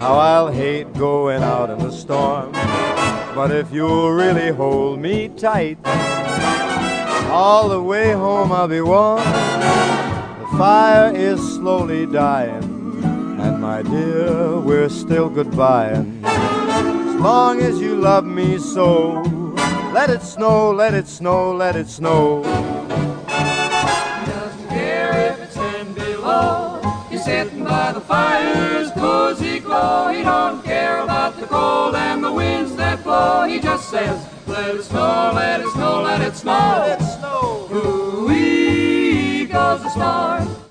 how I'll hate going out in the storm. But if you'll really hold me tight, all the way home I'll be warm. The fire is slowly dying, and my dear, we're still goodbying. As long as you love me so, let it snow, let it snow, let it snow. He doesn't care if it's 10 below. He's sitting by the fire's cozy glow. He don't care about the cold and the winds that blow. He just says, let it snow, let it snow, let it snow. Let it snow. Ooh-wee goes the star.